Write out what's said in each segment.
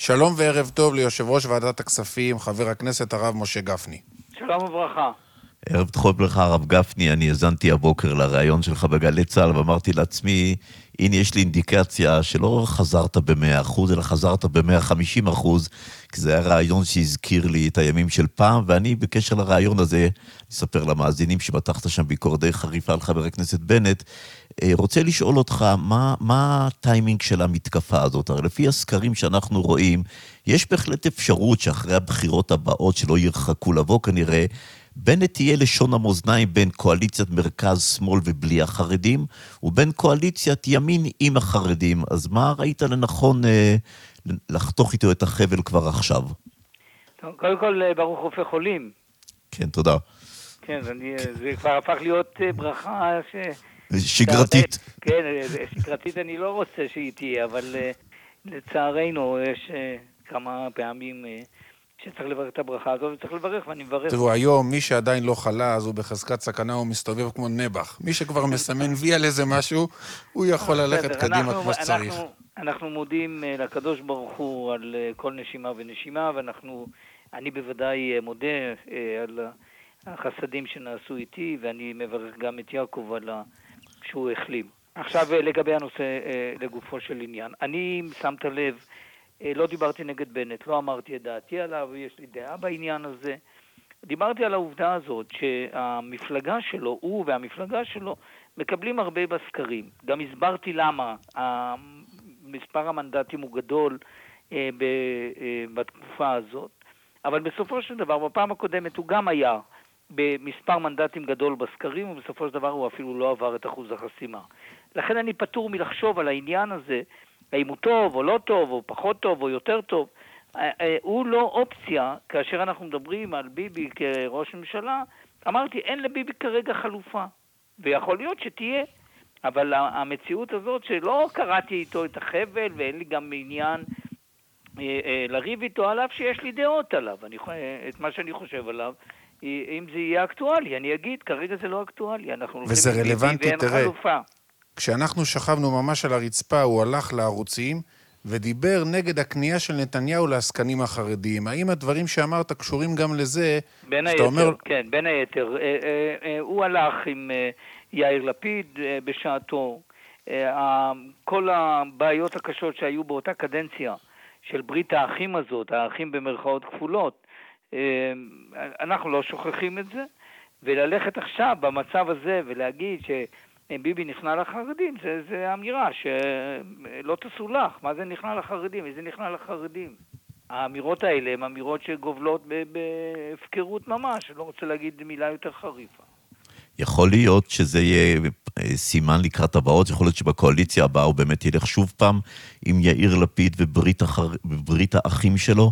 שלום וערב טוב ליושב ראש ועדת הכספים, חבר הכנסת הרב משה גפני. שלום וברכה. ערב טוב לך הרב גפני, אני האזנתי הבוקר לראיון שלך בגלי צה"ל ואמרתי לעצמי, הנה יש לי אינדיקציה שלא חזרת ב100%, אלא חזרת ב150%, כי זה היה ראיון שהזכיר לי את הימים של פעם, ואני בקשר לראיון הזה, אספר למאזינים שמתחת שם ביקורת די חריפה על חבר הכנסת בנט, רוצה לשאול אותך, מה הטיימינג של המתקפה הזאת? הרי לפי הסקרים שאנחנו רואים, יש בהחלט אפשרות שאחרי הבחירות הבאות שלא ירחקו לבוא כנראה, בנט תהיה לשון המאזניים בין קואליציית מרכז-שמאל ובלי החרדים, ובין קואליציית ימין עם החרדים. אז מה ראית לנכון לחתוך איתו את החבל כבר עכשיו? טוב, קודם כל, ברוך רופא חולים. כן, תודה. כן, זה כבר הפך להיות ברכה שגרתית. כן, שגרתית אני לא רוצה שהיא תהיה, אבל לצערנו יש כמה פעמים שצריך לברך את הברכה הזאת, וצריך לברך, ואני מברך. תראו, היום מי שעדיין לא חלה, אז הוא בחזקת סכנה, הוא מסתובב כמו נבח. מי שכבר מסמן וי על איזה משהו, הוא יכול ללכת קדימה כמו שצריך. אנחנו מודים לקדוש ברוך הוא על כל נשימה ונשימה, אני בוודאי מודה על החסדים שנעשו איתי, ואני מברך גם את יעקב על שהוא החלים. עכשיו לגבי הנושא לגופו של עניין. אני שמת לב, לא דיברתי נגד בנט, לא אמרתי את דעתי עליו, יש לי דעה בעניין הזה. דיברתי על העובדה הזאת שהמפלגה שלו, הוא והמפלגה שלו, מקבלים הרבה בסקרים. גם הסברתי למה מספר המנדטים הוא גדול בתקופה הזאת. אבל בסופו של דבר, בפעם הקודמת הוא גם היה במספר מנדטים גדול בסקרים, ובסופו של דבר הוא אפילו לא עבר את אחוז החסימה. לכן אני פטור מלחשוב על העניין הזה, האם הוא טוב או לא טוב, או פחות טוב או יותר טוב. הוא לא אופציה, כאשר אנחנו מדברים על ביבי כראש ממשלה, אמרתי, אין לביבי כרגע חלופה, ויכול להיות שתהיה, אבל המציאות הזאת שלא קראתי איתו את החבל, ואין לי גם עניין לריב איתו עליו, שיש לי דעות עליו, את מה שאני חושב עליו, אם זה יהיה אקטואלי, אני אגיד, כרגע זה לא אקטואלי, וזה רלוונטי, תראה, כשאנחנו שכבנו ממש על הרצפה, הוא הלך לערוצים, ודיבר נגד הקנייה של נתניהו לעסקנים החרדיים. האם הדברים שאמרת קשורים גם לזה? בין היתר, אומר... כן, בין היתר. הוא הלך עם יאיר לפיד בשעתו. כל הבעיות הקשות שהיו באותה קדנציה של ברית האחים הזאת, האחים במרכאות כפולות, אנחנו לא שוכחים את זה, וללכת עכשיו במצב הזה ולהגיד ביבי נכנע לחרדים, זה אמירה שלא תסולח. מה זה נכנע לחרדים? איזה נכנע לחרדים? האמירות האלה הן אמירות שגובלות בהפקרות ממש, לא רוצה להגיד מילה יותר חריפה. יכול להיות שזה יהיה סימן לקראת הבאות, יכול להיות שבקואליציה הבאה הוא באמת ילך שוב פעם עם יאיר לפיד וברית האחים שלו?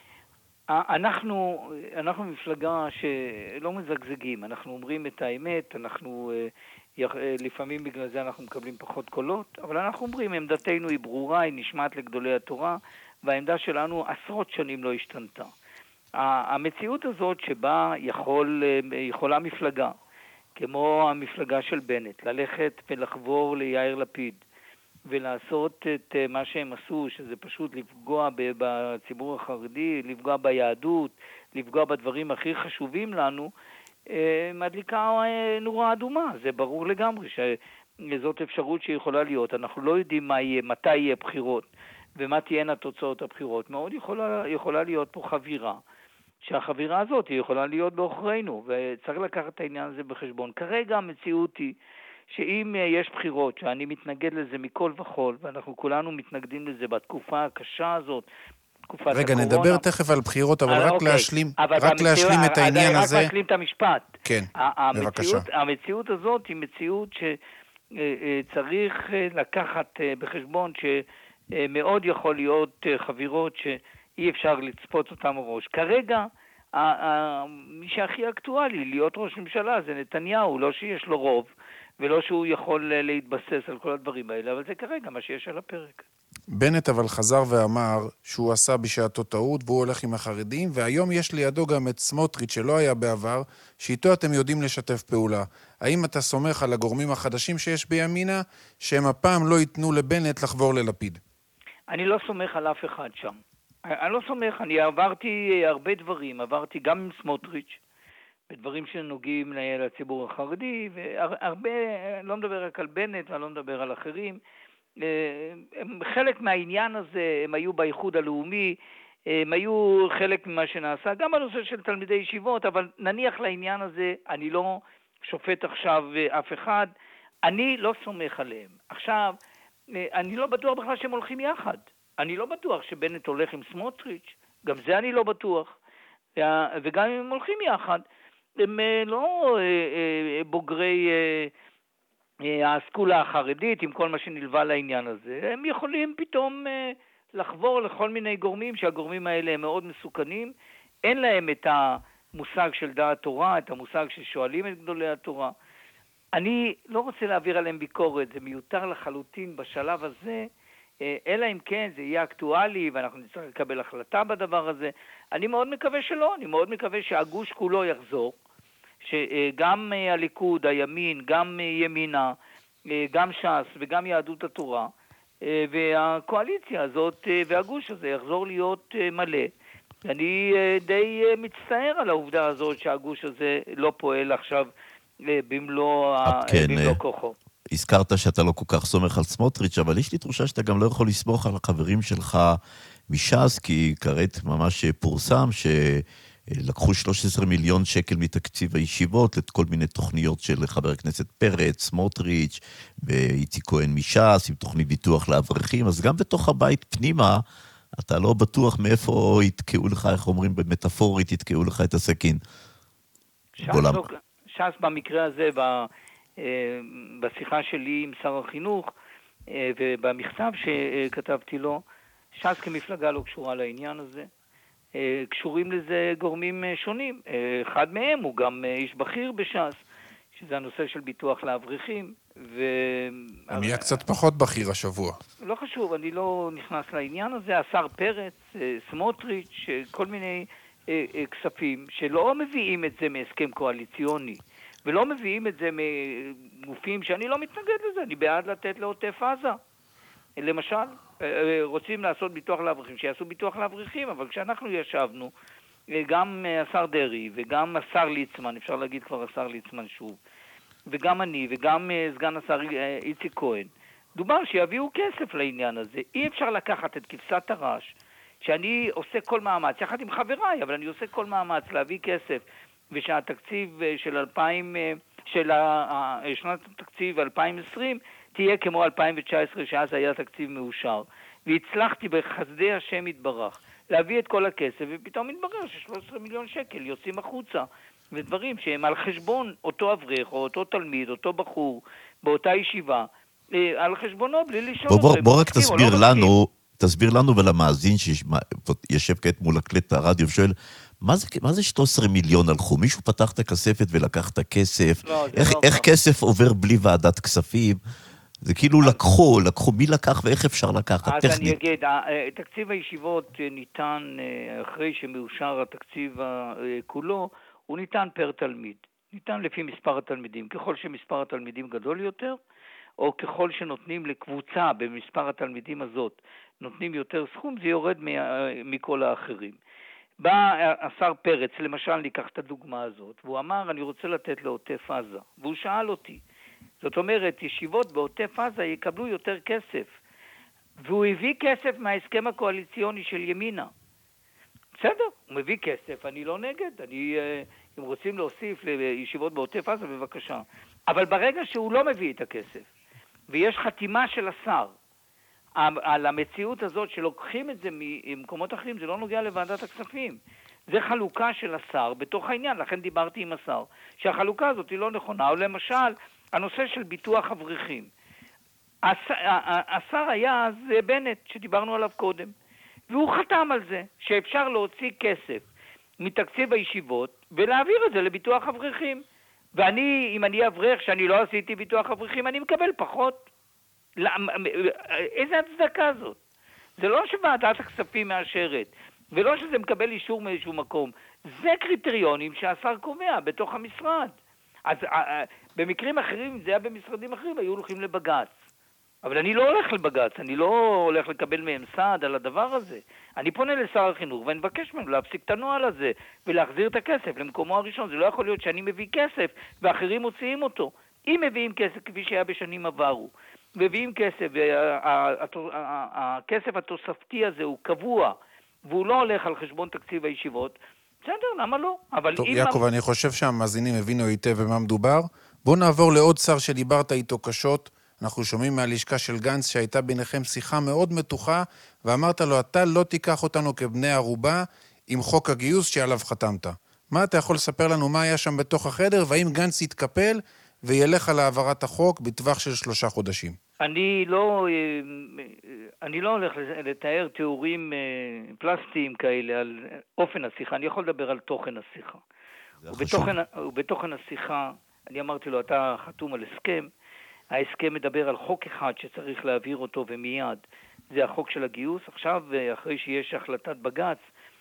אנחנו מפלגה שלא מזגזגים, אנחנו אומרים את האמת, אנחנו לפעמים בגלל זה אנחנו מקבלים פחות קולות, אבל אנחנו אומרים, עמדתנו היא ברורה, היא נשמעת לגדולי התורה, והעמדה שלנו עשרות שנים לא השתנתה. המציאות הזאת שבה יכולה מפלגה, כמו המפלגה של בנט, ללכת ולחבור ליאיר לפיד, ולעשות את מה שהם עשו, שזה פשוט לפגוע בציבור החרדי, לפגוע ביהדות, לפגוע בדברים הכי חשובים לנו, מדליקה נורה אדומה. זה ברור לגמרי שזאת אפשרות שיכולה להיות. אנחנו לא יודעים מתי יהיה בחירות ומה תהיינה תוצאות הבחירות. מאוד יכולה להיות פה חבירה, שהחבירה הזאת יכולה להיות באחרינו, וצריך לקחת את העניין הזה בחשבון. כרגע המציאות היא שאם יש בחירות, שאני מתנגד לזה מכל וכל, ואנחנו כולנו מתנגדים לזה בתקופה הקשה הזאת, רגע, נדבר תכף על בחירות, אבל רק להשלים את העניין הזה. רק להשלים את המשפט. כן, בבקשה. המציאות הזאת היא מציאות שצריך לקחת בחשבון שמאוד יכול להיות חבירות שאי אפשר לצפות אותם מראש. כרגע, מי שהכי אקטואלי להיות ראש ממשלה זה נתניהו, לא שיש לו רוב, ולא שהוא יכול להתבסס על כל הדברים האלה, אבל זה כרגע מה שיש על הפרק. בנט אבל חזר ואמר שהוא עשה בשעתו טעות, והוא הולך עם החרדים, והיום יש לידו גם את סמוטריץ' שלא היה בעבר, שאיתו אתם יודעים לשתף פעולה. האם אתה סומך על הגורמים החדשים שיש בימינה, שהם הפעם לא ייתנו לבנט לחבור ללפיד? אני לא סומך על אף אחד שם. אני לא סומך, אני עברתי הרבה דברים, עברתי גם עם סמוטריץ', בדברים שנוגעים לציבור החרדי, והרבה, אני לא מדבר רק על בנט, ואני לא מדבר על אחרים, הם חלק מהעניין הזה, הם היו באיחוד הלאומי, הם היו חלק ממה שנעשה, גם בנושא של תלמידי ישיבות, אבל נניח לעניין הזה, אני לא שופט עכשיו אף אחד, אני לא סומך עליהם. עכשיו, אני לא בטוח בכלל שהם הולכים יחד. אני לא בטוח שבנט הולך עם סמוטריץ', גם זה אני לא בטוח. וגם אם הם הולכים יחד, הם לא בוגרי האסכולה החרדית עם כל מה שנלווה לעניין הזה. הם יכולים פתאום לחבור לכל מיני גורמים, שהגורמים האלה הם מאוד מסוכנים. אין להם את המושג של דעת תורה, את המושג ששואלים את גדולי התורה. אני לא רוצה להעביר עליהם ביקורת, זה מיותר לחלוטין בשלב הזה, אלא אם כן זה יהיה אקטואלי ואנחנו נצטרך לקבל החלטה בדבר הזה. אני מאוד מקווה שלא, אני מאוד מקווה שהגוש כולו יחזור, שגם הליכוד, הימין, גם ימינה, גם ש"ס וגם יהדות התורה, והקואליציה הזאת והגוש הזה יחזור להיות מלא. אני די מצטער על העובדה הזאת שהגוש הזה לא פועל עכשיו במלוא כוחו. הזכרת שאתה לא כל כך סומך על סמוטריץ', אבל יש לי תחושה שאתה גם לא יכול לסמוך על החברים שלך מש"ס, כי כעת ממש פורסם שלקחו 13 מיליון שקל מתקציב הישיבות לכל מיני תוכניות של חבר הכנסת פרץ, סמוטריץ' ואיציק כהן מש"ס, עם תוכנית ביטוח לאברכים, אז גם בתוך הבית פנימה, אתה לא בטוח מאיפה יתקעו לך, איך אומרים במטאפורית, יתקעו לך את הסכין. ש"ס במקרה הזה, בשיחה שלי עם שר החינוך, ובמכתב שכתבתי לו, ש"ס כמפלגה לא קשורה לעניין הזה. קשורים לזה גורמים שונים. אחד מהם הוא גם איש בכיר בש"ס, שזה הנושא של ביטוח לאברכים. הוא נהיה קצת פחות בכיר השבוע. לא חשוב, אני לא נכנס לעניין הזה. השר פרץ, סמוטריץ', כל מיני כספים שלא מביאים את זה מהסכם קואליציוני, ולא מביאים את זה מגופים שאני לא מתנגד לזה, אני בעד לתת לעוטף עזה. למשל, רוצים לעשות ביטוח לאברכים, שיעשו ביטוח לאברכים, אבל כשאנחנו ישבנו, גם השר דרעי וגם השר ליצמן, אפשר להגיד כבר השר ליצמן שוב, וגם אני וגם סגן השר איציק כהן, דובר שיביאו כסף לעניין הזה. אי אפשר לקחת את כבשת הרש, שאני עושה כל מאמץ, יחד עם חבריי, אבל אני עושה כל מאמץ להביא כסף, ושהתקציב של שנת התקציב 2020 תהיה כמו 2019, שאז היה תקציב מאושר. והצלחתי בחסדי השם יתברך להביא את כל הכסף, ופתאום מתברר ש13 מיליון שקל יוצאים החוצה, ודברים שהם על חשבון אותו אברך, או אותו תלמיד, אותו בחור, באותה ישיבה, על חשבונו, בלי לשאול. בוא רק תסביר לנו ולמאזין שישב כעת מול הקלט הרדיו ושואל, מה זה 13 מיליון הלכו? מישהו פתח את הכספת ולקח את הכסף? איך כסף עובר בלי ועדת כספים? זה כאילו לקחו, מי לקח ואיך אפשר לקחת? אז אני אגיד, תקציב הישיבות ניתן, אחרי שמאושר התקציב כולו, הוא ניתן פר תלמיד. ניתן לפי מספר התלמידים. ככל שמספר התלמידים גדול יותר, או ככל שנותנים לקבוצה במספר התלמידים הזאת, נותנים יותר סכום, זה יורד מכל האחרים. בא השר פרץ, למשל ניקח את הדוגמה הזאת, והוא אמר, אני רוצה לתת לעוטף עזה. והוא שאל אותי, זאת אומרת, ישיבות בעוטף עזה יקבלו יותר כסף. והוא הביא כסף מההסכם הקואליציוני של ימינה. בסדר, הוא מביא כסף, אני לא נגד. אם רוצים להוסיף לישיבות בעוטף עזה, בבקשה. אבל ברגע שהוא לא מביא את הכסף, ויש חתימה של השר, על המציאות הזאת שלוקחים את זה ממקומות אחרים, זה לא נוגע לוועדת הכספים. זה חלוקה של השר בתוך העניין, לכן דיברתי עם השר, שהחלוקה הזאת היא לא נכונה. או למשל, הנושא של ביטוח אברכים. השר היה אז בנט, שדיברנו עליו קודם, והוא חתם על זה, שאפשר להוציא כסף מתקציב הישיבות, ולהעביר את זה לביטוח אברכים. ואני, אם אני אברך שאני לא עשיתי ביטוח אברכים, אני מקבל פחות. איזה הצדקה זאת? זה לא שוועדת הכספים מאשרת, ולא שזה מקבל אישור מאיזשהו מקום. זה קריטריונים שהשר קובע בתוך המשרד. אז במקרים אחרים, זה היה במשרדים אחרים, היו הולכים לבג"ץ. אבל אני לא הולך לבג"ץ, אני לא הולך לקבל מהם סעד על הדבר הזה. אני פונה לשר החינוך ואני מבקש ממנו להפסיק את הנוהל הזה ולהחזיר את הכסף למקומו הראשון. זה לא יכול להיות שאני מביא כסף ואחרים מוציאים אותו. אם מביאים כסף כפי שהיה בשנים עברו, מביאים כסף והכסף התוספתי הזה הוא קבוע והוא לא הולך על חשבון תקציב הישיבות, בסדר, למה לא? אבל טוב, אם... יעקב, אני חושב שהמאזינים הבינו היטב במה מדובר. בוא נעבור לעוד שר שדיברת איתו קשות. אנחנו שומעים מהלשכה של גנץ שהייתה ביניכם שיחה מאוד מתוחה, ואמרת לו, אתה לא תיקח אותנו כבני ערובה עם חוק הגיוס שעליו חתמת. מה אתה יכול לספר לנו מה היה שם בתוך החדר, והאם גנץ יתקפל וילך על העברת החוק בטווח של 3 חודשים? אני לא הולך לתאר תיאורים פלסטיים כאלה על אופן השיחה, אני יכול לדבר על תוכן השיחה. ובתוכן השיחה, אני אמרתי לו, אתה חתום על הסכם, ההסכם מדבר על חוק אחד שצריך להעביר אותו ומיד, זה החוק של הגיוס. עכשיו, אחרי שיש החלטת בג"ץ,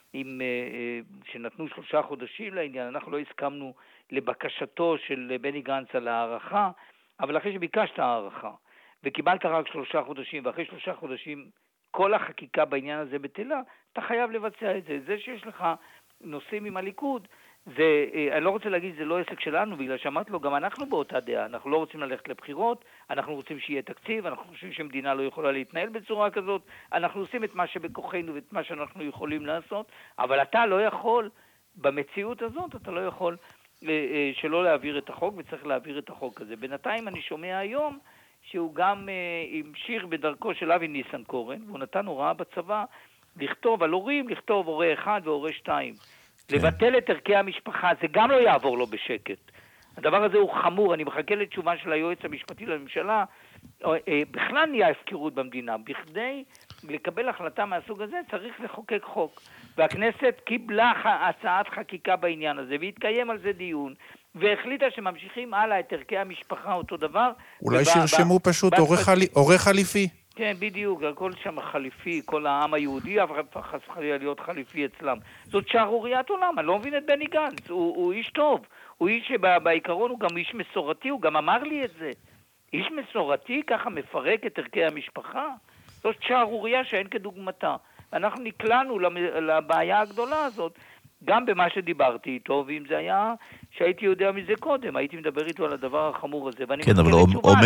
שנתנו 3 חודשים לעניין, אנחנו לא הסכמנו לבקשתו של בני גנץ על הערכה, אבל אחרי שביקשת הערכה, וקיבלת רק 3 חודשים, ואחרי 3 חודשים כל החקיקה בעניין הזה בטלה, אתה חייב לבצע את זה. זה שיש לך נושאים עם הליכוד, אני לא רוצה להגיד, זה לא עסק שלנו, בגלל שאמרתי לו, גם אנחנו באותה דעה, אנחנו לא רוצים ללכת לבחירות, אנחנו רוצים שיהיה תקציב, אנחנו חושבים שמדינה לא יכולה להתנהל בצורה כזאת, אנחנו עושים את מה שבכוחנו ואת מה שאנחנו יכולים לעשות, אבל אתה לא יכול, במציאות הזאת, אתה לא יכול שלא להעביר את החוק, וצריך להעביר את החוק הזה. בינתיים אני שומע היום, שהוא גם המשיך בדרכו של אבי ניסנקורן, והוא נתן הוראה בצבא לכתוב על הורים, לכתוב הורה 1 והורה 2. כן. לבטל את ערכי המשפחה, זה גם לא יעבור לו בשקט. הדבר הזה הוא חמור, אני מחכה לתשובה של היועץ המשפטי לממשלה, בכלל נהיה הפקרות במדינה, בכדי לקבל החלטה מהסוג הזה צריך לחוקק חוק. והכנסת קיבלה הצעת חקיקה בעניין הזה, והתקיים על זה דיון, והחליטה שממשיכים הלאה את ערכי המשפחה אותו דבר. אולי שירשמו פשוט הורה חליפי. כן, בדיוק, הכל שם חליפי, כל העם היהודי, אבל חס וחלילה להיות חליפי אצלם. זאת שערוריית עולם, אני לא מבין את בני גנץ, הוא איש טוב, הוא איש שבעיקרון הוא גם איש מסורתי, הוא גם אמר לי את זה. איש מסורתי ככה מפרק את ערכי המשפחה? זאת שערוריה שאין כדוגמתה. אנחנו נקלענו לבעיה הגדולה הזאת, גם במה שדיברתי איתו, ואם זה היה שהייתי יודע מזה קודם, הייתי מדבר איתו על הדבר החמור הזה, ואני כן, אבל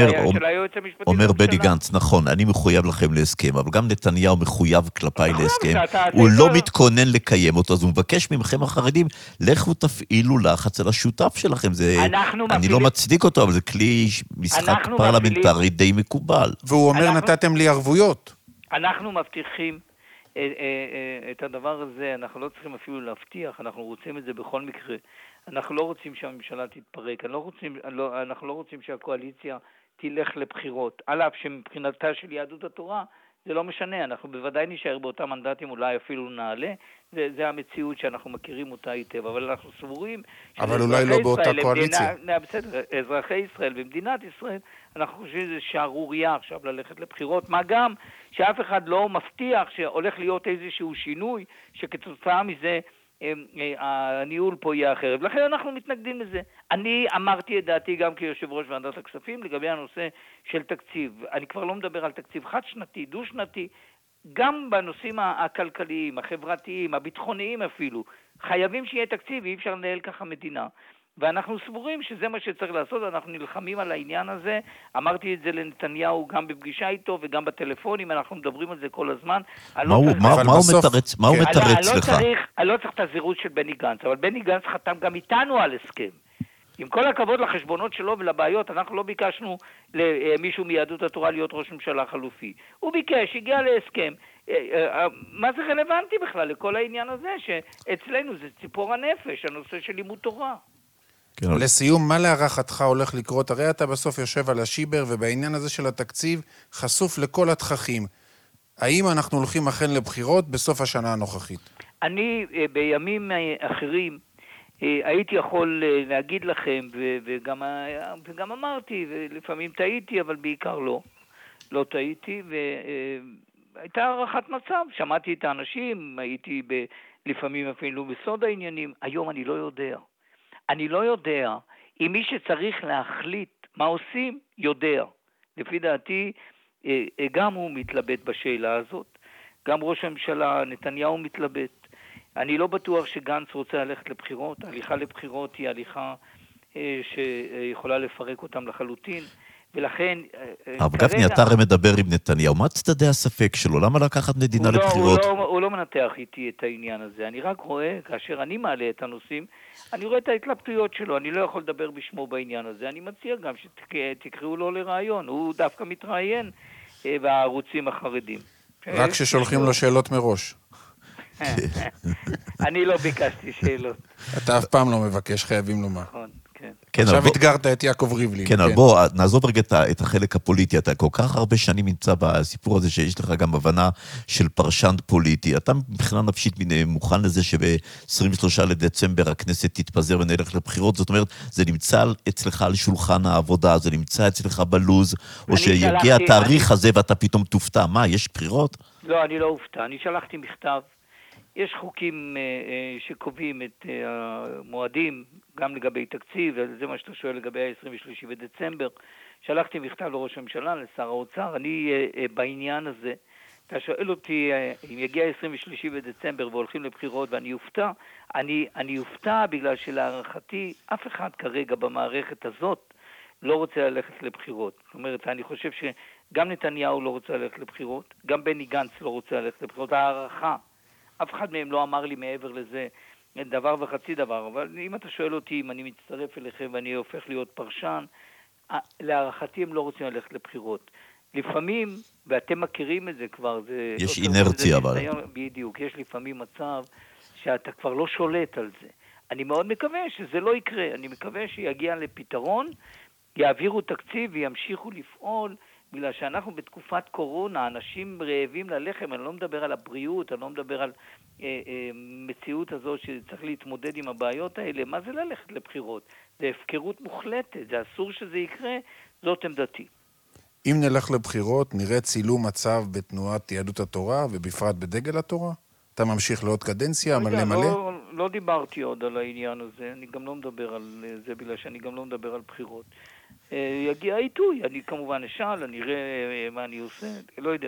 אומר בני גנץ, נכון, אני מחויב לכם להסכם, אבל גם נתניהו מחויב כלפיי להסכם, הוא לא מתכונן לקיים אותו, אז הוא מבקש ממכם החרדים, לכו תפעילו לחץ על השותף שלכם, אני לא מצדיק אותו, אבל זה כלי משחק פרלמנטרי די מקובל. והוא אומר, נתתם לי ערבויות. אנחנו מבטיחים את הדבר הזה, אנחנו לא צריכים אפילו להבטיח, אנחנו רוצים את זה בכל מקרה. אנחנו לא רוצים שהממשלה תתפרק, אנחנו לא רוצים שהקואליציה תלך לבחירות. על אף שמבחינתה של יהדות התורה זה לא משנה, אנחנו בוודאי נשאר באותם מנדטים, אולי אפילו נעלה, זה המציאות שאנחנו מכירים אותה היטב, אבל אנחנו סבורים... אבל אולי לא באותה קואליציה. בסדר, אזרחי ישראל במדינת ישראל, אנחנו חושבים שזה שערוריה עכשיו ללכת לבחירות, מה גם שאף אחד לא מבטיח שהולך להיות איזשהו שינוי, שכתוצאה מזה הניהול פה יהיה אחרת. ולכן אנחנו מתנגדים לזה. אני אמרתי את דעתי גם כיושב ראש ועדת הכספים לגבי הנושא של תקציב. אני כבר לא מדבר על תקציב חד-שנתי, דו-שנתי, גם בנושאים הכלכליים, החברתיים, הביטחוניים אפילו. חייבים שיהיה תקציב, אי אפשר לנהל ככה מדינה. ואנחנו סבורים שזה מה שצריך לעשות, אנחנו נלחמים על העניין הזה, אמרתי את זה לנתניהו גם בפגישה איתו וגם בטלפונים, אנחנו מדברים על זה כל הזמן. מה הוא מתרץ לך? אני לא צריך את הזירוז של בני גנץ, אבל בני גנץ חתם גם איתנו על הסכם. עם כל הכבוד לחשבונות שלו ולבעיות, אנחנו לא ביקשנו למישהו מיהדות התורה להיות ראש ממשלה חלופי. הוא ביקש, הגיע להסכם. מה זה רלוונטי בכלל לכל העניין הזה, שאצלנו זה ציפור הנפש, הנושא של לימוד תורה. לסיום, מה להערכתך הולך לקרות? הרי אתה בסוף יושב על השיבר, ובעניין הזה של התקציב חשוף לכל התככים. האם אנחנו הולכים אכן לבחירות בסוף השנה הנוכחית? אני בימים אחרים הייתי יכול להגיד לכם, וגם אמרתי, ולפעמים טעיתי, אבל בעיקר לא טעיתי, והייתה הערכת מצב, שמעתי את האנשים, הייתי לפעמים אפילו בסוד העניינים, היום אני לא יודע. אני לא יודע אם מי שצריך להחליט מה עושים, יודע. לפי דעתי, גם הוא מתלבט בשאלה הזאת, גם ראש הממשלה נתניהו מתלבט. אני לא בטוח שגנץ רוצה ללכת לבחירות, ההליכה לבחירות היא הליכה שיכולה לפרק אותם לחלוטין, ולכן... הרב גפני, אתה הרי מדבר עם נתניהו, מה צדדי הספק שלו? למה לקחת מדינה לבחירות? הוא לא מנתח איתי את העניין הזה, אני רק רואה, כאשר אני מעלה את הנושאים, אני רואה את ההתלבטויות שלו, אני לא יכול לדבר בשמו בעניין הזה, אני מציע גם שתקראו לו לרעיון, הוא דווקא מתראיין בערוצים החרדים. רק כששולחים לו שאלות מראש. אני לא ביקשתי שאלות. אתה אף פעם לא מבקש, חייבים לומר. נכון, כן. עכשיו התגרת את יעקב ריבלין. כן, אבל בוא, נעזוב רגע את החלק הפוליטי. אתה כל כך הרבה שנים נמצא בסיפור הזה שיש לך גם הבנה של פרשן פוליטי. אתה מבחינה נפשית מוכן לזה שב-23 לדצמבר הכנסת תתפזר ונלך לבחירות? זאת אומרת, זה נמצא אצלך על שולחן העבודה, זה נמצא אצלך בלוז, או שיגיע התאריך הזה ואתה פתאום תופתע. מה, יש בחירות? לא, אני לא אופתע. אני שלחתי מכתב. יש חוקים שקובעים את המועדים, גם לגבי תקציב, וזה מה שאתה שואל לגבי ה-23 בדצמבר. שלחתי מכתב לראש הממשלה, לשר האוצר. אני בעניין הזה, אתה שואל אותי, אם יגיע 23 בדצמבר והולכים לבחירות ואני אופתע, אני אופתע בגלל שלהערכתי אף אחד כרגע במערכת הזאת לא רוצה ללכת לבחירות. זאת אומרת, אני חושב שגם נתניהו לא רוצה ללכת לבחירות, גם בני גנץ לא רוצה ללכת לבחירות. הערכה, אף אחד מהם לא אמר לי מעבר לזה דבר וחצי דבר, אבל אם אתה שואל אותי אם אני מצטרף אליכם ואני הופך להיות פרשן, להערכתי הם לא רוצים ללכת לבחירות. לפעמים, ואתם מכירים את זה כבר, זה... יש אינרציה, אבל... בדיוק, יש לפעמים מצב שאתה כבר לא שולט על זה. אני מאוד מקווה שזה לא יקרה, אני מקווה שיגיע לפתרון, יעבירו תקציב וימשיכו לפעול, בגלל שאנחנו בתקופת קורונה, אנשים רעבים ללחם, אני לא מדבר על הבריאות, אני לא מדבר על מציאות הזו שצריך להתמודד עם הבעיות האלה. מה זה ללכת לבחירות? זה הפקרות מוחלטת, זה אסור שזה יקרה, זאת עמדתי. אם נלך לבחירות, נראה צילום מצב בתנועת יהדות התורה, ובפרט בדגל התורה? אתה ממשיך לעוד קדנציה, מלא? לא דיברתי עוד על העניין הזה, אני גם לא מדבר על זה, בגלל שאני גם לא מדבר על בחירות. יגיע העיתוי, אני כמובן אשאל, אני אראה מה אני עושה, לא יודע.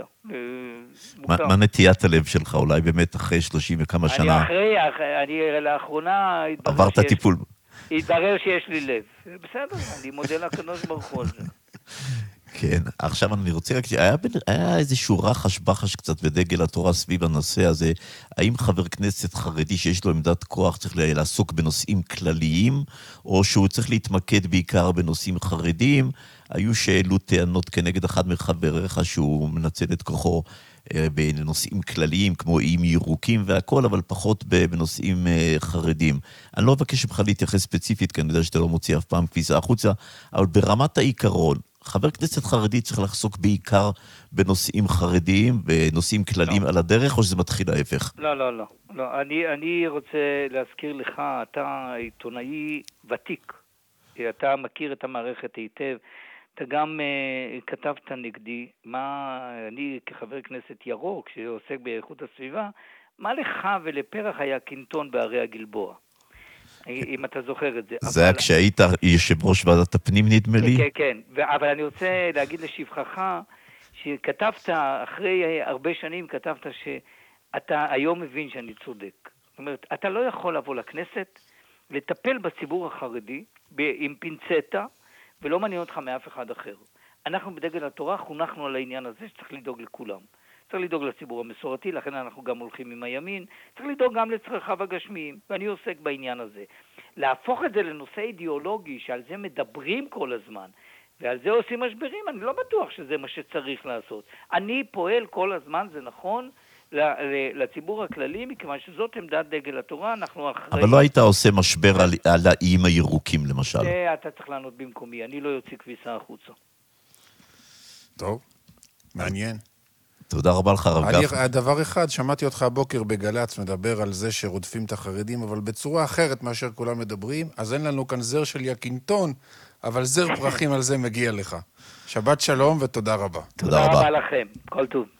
מה נטיית הלב שלך? אולי באמת אחרי 30 וכמה שנה... אני לאחרונה... עברת טיפול. התברר שיש לי לב. בסדר, אני מודה לקדוש ברוך הוא על זה. כן, עכשיו אני רוצה רק... היה איזשהו רחש קצת בדגל התורה סביב הנושא הזה. האם חבר כנסת חרדי שיש לו עמדת כוח צריך לעסוק בנושאים כלליים, או שהוא צריך להתמקד בעיקר בנושאים חרדיים? היו שאלו טענות כנגד אחד מחבריך שהוא מנצל את כוחו בנושאים כלליים, כמו איים ירוקים והכל, אבל פחות בנושאים חרדים. אני לא מבקש ממך להתייחס ספציפית, כי אני יודע שאתה לא מוציא אף פעם כביסה החוצה, אבל ברמת העיקרון, חבר כנסת חרדי צריך לחסוק בעיקר בנושאים חרדיים, בנושאים כלליים על הדרך, או שזה מתחיל ההפך? לא. אני רוצה להזכיר לך, אתה עיתונאי ותיק, אתה מכיר את המערכת היטב, אתה גם כתבת נגדי, אני כחבר כנסת ירוק, שעוסק באיכות הסביבה, מה לך ולפרח היה קינטון בערי הגלבוע? אם אתה זוכר את זה. זה היה כשהיית יושב ראש ועדת הפנים, נדמה לי? כן, אבל אני רוצה להגיד לשבחך, שכתבת, אחרי הרבה שנים כתבת שאתה היום מבין שאני צודק. זאת אומרת, אתה לא יכול לבוא לכנסת, לטפל בציבור החרדי, עם פינצטה, ולא מעניין אותך מאף אחד אחר. אנחנו בדגל התורה חונכנו על העניין הזה שצריך לדאוג לכולם. צריך לדאוג לציבור המסורתי, לכן אנחנו גם הולכים עם הימין, צריך לדאוג גם לצרכיו הגשמיים, ואני עוסק בעניין הזה. להפוך את זה לנושא אידיאולוגי, שעל זה מדברים כל הזמן, ועל זה עושים משברים, אני לא בטוח שזה מה שצריך לעשות. אני פועל כל הזמן, זה נכון, לציבור הכללי, מכיוון שזאת עמדת דגל התורה, אנחנו אחרי... אבל לא היית עושה משבר על האיים הירוקים, למשל. זה אתה צריך לענות במקומי, אני לא יוציא כביסה החוצה. טוב, מעניין. תודה רבה לך, הרב גפני. הדבר אחד, שמעתי אותך הבוקר בגלץ מדבר על זה שרודפים את החרדים, אבל בצורה אחרת מאשר כולם מדברים, אז אין לנו כאן זר של יקינטון, אבל זר פרחים על זה מגיע לך. שבת שלום ותודה רבה. תודה רבה לכם, כל טוב.